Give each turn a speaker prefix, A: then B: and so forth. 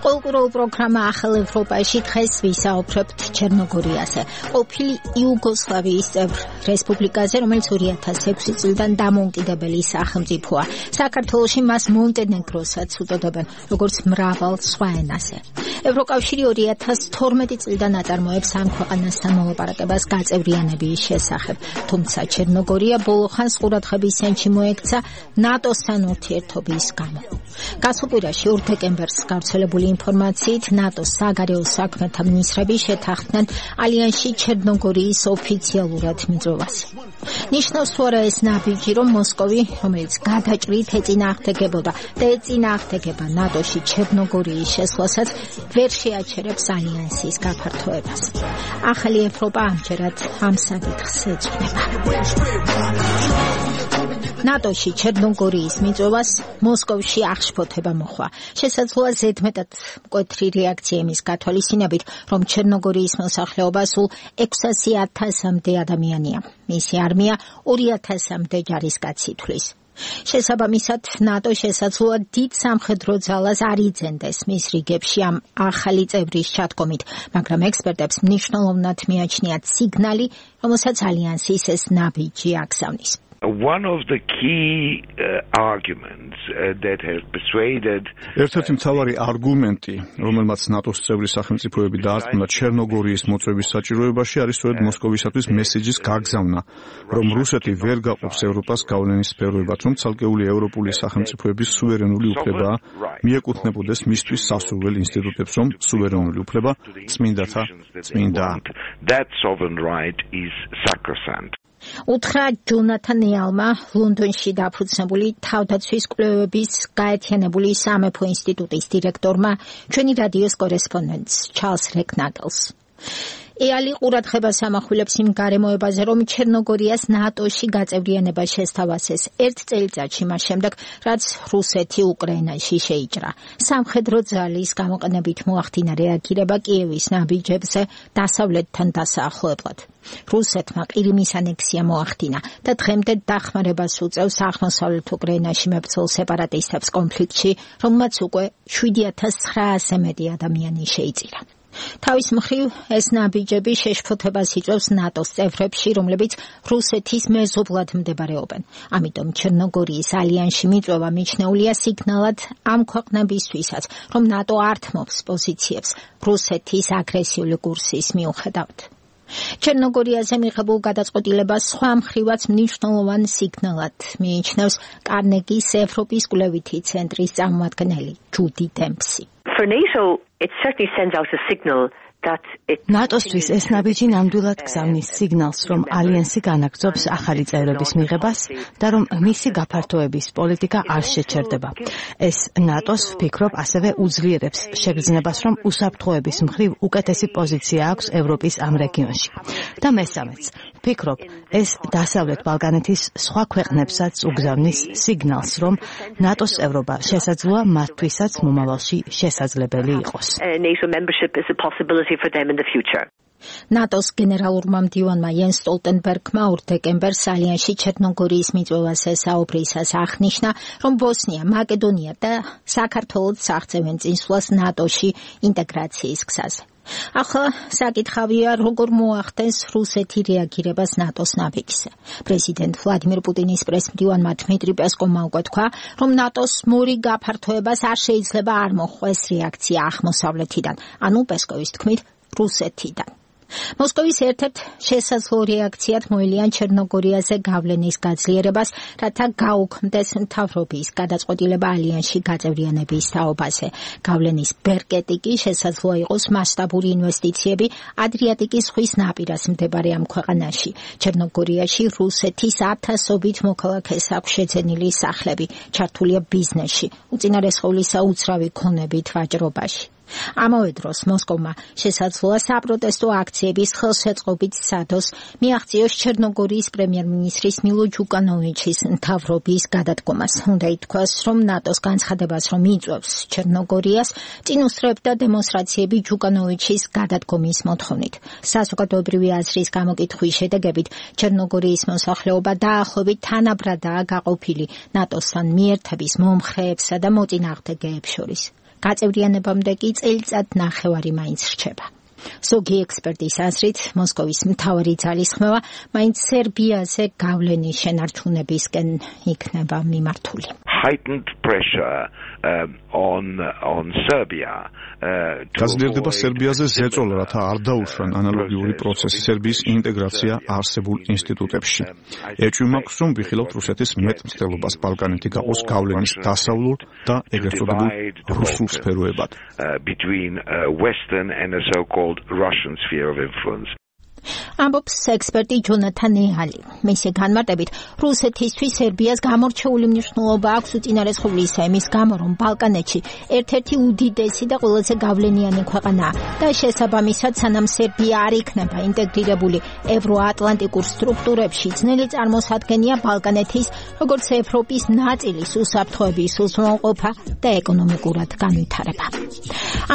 A: Ყოველკვირეულ პროგრამა ახალ ევროპაში დღეს ვისაუბრებთ ჩერნოგორიაზე. ყოფილი იუგოსლავიის წევრ რესპუბლიკაზე, რომელიც 2006 წლიდან დამოუკიდებელი სახელმწიფოა. საქართველოში მას მონტენეგროსაც უწოდებენ, როგორც მრავალ სხვა ენაზე. ევროკავშირი 2012 წლიდან აწარმოებს ამ ქვეყანასთან მოლაპარაკებას გაწევრიანების შესახებ, თუმცა ჩერნოგორია ბოლო ხანს ყურადღების ცენტრში მოექცა ნატოსთან ურთიერთობის გამო. გასულ კვირაში 2 დეკემბერს გავრცელებული ინფორმაციით ნატოს საგარეო საქმეთა მინისტრები შეთანხმდნენ ალიანსში ჩერნოგორიის ოფიციალურად მიწვევას. ნიშნავს თუ არა ეს ნაბიჯი, რომ მოსკოვი, რომელიც გადაჭრით ეწინააღმდეგებოდა და ეწინააღმდეგება ნატოში ჩერნოგორიის შესვლასაც, ვერ შეაჩერებს ალიანსის გაფართოებას. ახალი ევროპა ამჯერად ამ საკითხს ეძღვნება. ნატოში ჩერნოგორიის მიწვევას მოსკოვში აღშფოთება მოხდა. შესაძლოა ზედმეტად მკვეთრი რეაქცია იმის გათვალისწინებით, რომ ჩერნოგორიის მოსახლეობა სულ 600,000-მდე ადამიანია. მისი არმია 2,000-მდე ჯარისკაცი თვლის. შესაბამისად, ნატო შესაძლოა დიდ სამხედრო ძალას არ იძენდეს მის რიგებში ამ ახალი წევრის ჩადგომით, მაგრამ ექსპერტებს მნიშვნელოვნად მიაჩნიათ სიგნალი, რომელსაც ალიანსის ეს ნაბიჯი აგზავნის.
B: One of the key arguments that has persuaded
C: ერთ-ერთი მთავარი არგუმენტი, რომელმაც ნატოს წევრი სახელმწიფოები დაარწმუნა ჩერნოგორიის მოწვევის საჭიროებაში, არის სწორედ მოსკოვისათვის მესეჯის გაგზავნა, რომ რუსეთი ვერ გაყოფს ევროპას გავლენის სფეროებად, რომ ცალკეული ევროპული სახელმწიფოების სუვერენული უფლება მიეკუთვნებოდეს მისთვის სასურველ ინსტიტუტებს, რომ სუვერენული უფლება წმინდათა წმინდა.
B: That sovereign right is sacrosanct.
A: უთხრა ჯონათან ეალმა ლონდონში დაფუძნებული თავდაცვის კვლევების გაერთიანებული სამეფო ინსტიტუტის დირექტორმა ჩვენი რადიოს კორესპონდენტს ჩარლს რეკნადელს. ეალი ყურადღებას ამახვილებს იმ გარემოებაზე, რომ ჩერნოგორიას ნატოში გაწევრიანება შესთავაზეს 1 წელიწადში მას შემდეგ, რაც რუსეთი უკრაინაში შეიჭრა. სამხედრო ძალის გამოყენებით მოახდინა რეაგირება კიევის ნაბიჯებზე დასავლეთთან დასაახლებლად. რუსეთმა ყირიმის ანექსია მოახდინა და დღემდე დახმარებას უწევს აღმოსავლეთ უკრაინაში მებრძოლ სეპარატისტებს კონფლიქტში, რომელმაც უკვე 7,900-ზე მეტი ადამიანი შეიწირა. თავის მხრივ ეს ნაბიჯები შეშფოთებას იწვევს ნატოს წევრებში, რომლებიც რუსეთის მეზობლად მდებარეობენ. ამიტომ ჩერნოგორიის ალიანსში მიწვევა მიჩნეულია სიგნალად ამ ქვეყნებისთვისაც, რომ ნატო ართმობს პოზიციებს რუსეთის აგრესიული კურსის მიუხედავად. ჩერნოგორიაზე მიღებულ გადაწყვეტილებას სხვა მხრივაც მნიშვნელოვან სიგნალად მიიჩნევს კარნეგის ევროპის კვლევითი ცენტრის წარმომადგენელი ჯუდი დემპსი.
D: For NATO, it certainly sends out a signal that
E: ნატოსთვის ეს ნაბიჯი ნამდვილად გზავნის სიგნალს, რომ ალიანსი განაგრძობს ახალი წევრების მიღებას და რომ მისი გაფართოების პოლიტიკა არ შეჩერდება. ეს ნატოს, ვფიქრობ, ასევე უძლიერებს შეგრძნებას, რომ უსაფრთხოების მხრივ უკეთესი პოზიცია აქვს ევროპის ამ რეგიონში. და მესამეც, ვფიქრობ, ეს დასავლეთ ბალკანეთის სხვა ქვეყნებსაც უგზავნის სიგნალს, რომ ნატოს წევრობა შესაძლოა მათთვისაც მომავალში შესაძლებელი იყოს.
D: NATO membership is a possibility for them in the future.
A: ნატოს გენერალურმა მდივანმა იენს სტოლტენბერგმა 2 დეკემბერს ალიანსში ჩერნოგორიის მიწვევაზე საუბრისას აღნიშნა, რომ ბოსნია, მაკედონია და საქართველოც აღწევენ წინსვლას ნატოში ინტეგრაციის გზაზე. ახლა საკითხავია, როგორ მოახდენს რუსეთი რეაგირებას ნატოს ნაბიჯზე. პრეზიდენტ ვლადიმირ პუტინის პრესმდივანმა დმიტრი პესკოვმა უკვე თქვა, რომ ნატოს მორიგ გაფართოებას არ შეიძლება არ მოჰყვეს რეაქცია აღმოსავლეთიდან, ანუ პესკოვის თქმით, რუსეთიდან. მოსკოვის ერთ-ერთ შესაძლო რეაქციად მოელიან ჩერნოგორიაზე გავლენის გაძლიერებას, რათა გაუქმდეს მთავრობის გადაწყვეტილება ალიანსში გაწევრიანების თაობაზე. გავლენის ბერკეტი კი შესაძლოა იყოს მასშტაბური ინვესტიციები ადრიატიკის ზღვის ნაპირას მდებარე ამ ქვეყანაში. ჩერნოგორიაში რუსეთის 1000-ობით მოქალაქეს აქვს შეძენილი სახლები, ჩართულია ბიზნესში, უწინარესხევლისა უძრავი ქონებით ვაჭრობაში. ამავე დროს მოსკოვმა შესაძლოა საპროტესტო აქციების ხელშეწყობით სადოს მიაღწიოს ჩერნოგორიის პრემიერ-მინისტრის მილო ჯუკანოვიჩის მთავრობის გადადგომას. უნდა ითქვას, რომ ნატოს განცხადებას, რომ იწვევს ჩერნოგორიას, წინ უსწრებდა დემონსტრაციები ჯუკანოვიჩის გადადგომის მოთხოვნით. საზოგადოებრივი აზრის გამოკითხვის შედეგებით ჩერნოგორიის მოსახლეობა დაახლოებით თანაბრადაა გაყოფილი ნატოსთან მიერთების მომხრეებსა და მოწინააღმდეგეებს შორის. გაწევრიანებამდე კი წელიწად ნახევარი მაინც რჩება. ზოგი ექსპერტის აზრით, მოსკოვის მთავარი ძალისხმევა მაინც სერბიაზე გავლენის შენარჩუნებისკენ იქნება მიმართული.
B: Heightened pressure on Serbia
C: გაზრდილდება სერბიაზე ზეწოლა, რათა არ დაუშვან ანალოგიური პროცესი სერბიის ინტეგრაცია არსებულ ინსტიტუტებში. ეჭვი მაქვს, რომ ვიხილავთ რუსეთის მეტმცდელობას ბალკანეთი გაყოს გავლენის დასავლურ და ეგრეთ წოდებულ რუსულ სფეროებად.
B: Between Western and a so-called Russian sphere of influence.
A: ამბობს ექსპერტი ჯონათან ეალი. მისი განმარტებით, რუსეთისთვის სერბიას გამორჩეული მნიშვნელობა აქვს უწინარესხულისა იმის გამო, რომ ბალკანეთში ერთ-ერთი უდიდესი და ყველაზე გავლენიანი ქვეყანაა და შესაბამისად, სანამ სერბია არ იქნება ინტეგრირებული ევროატლანტიკურ სტრუქტურებში, ძნელი წარმოსადგენია ბალკანეთის, როგორც ევროპის ნაწილის უსაფრთხოების უზრუნველყოფა და ეკონომიკურად განვითარება.